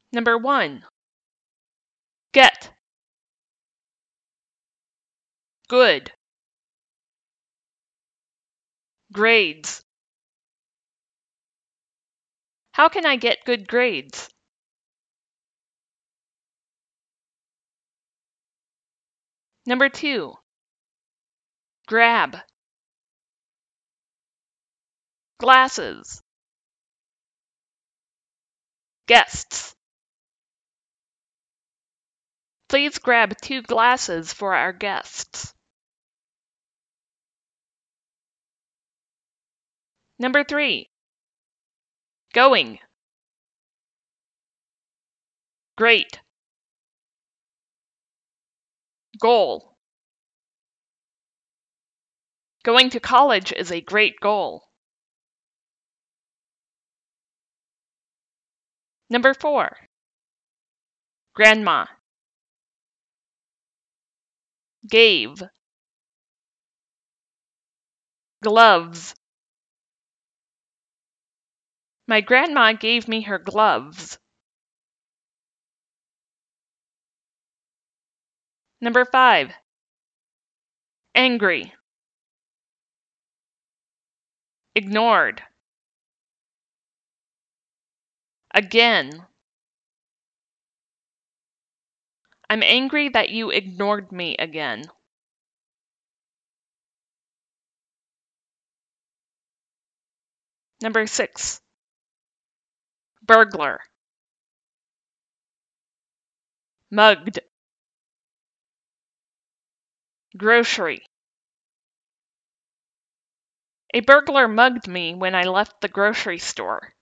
Number 1. Get. Good. Grades. How can I get good grades? Number 2. Grab. Glasses. Guests. Please grab 2 glasses for our guests. Number 3. Going. Great. Goal. Going to college is a great goal. Number 4. Grandma. Gave. Gloves. My grandma gave me her gloves. Number 5. Angry. Ignored. Again. I'm angry that you ignored me again. Number 6. Burglar. Mugged. Grocery. A burglar mugged me when I left the grocery store.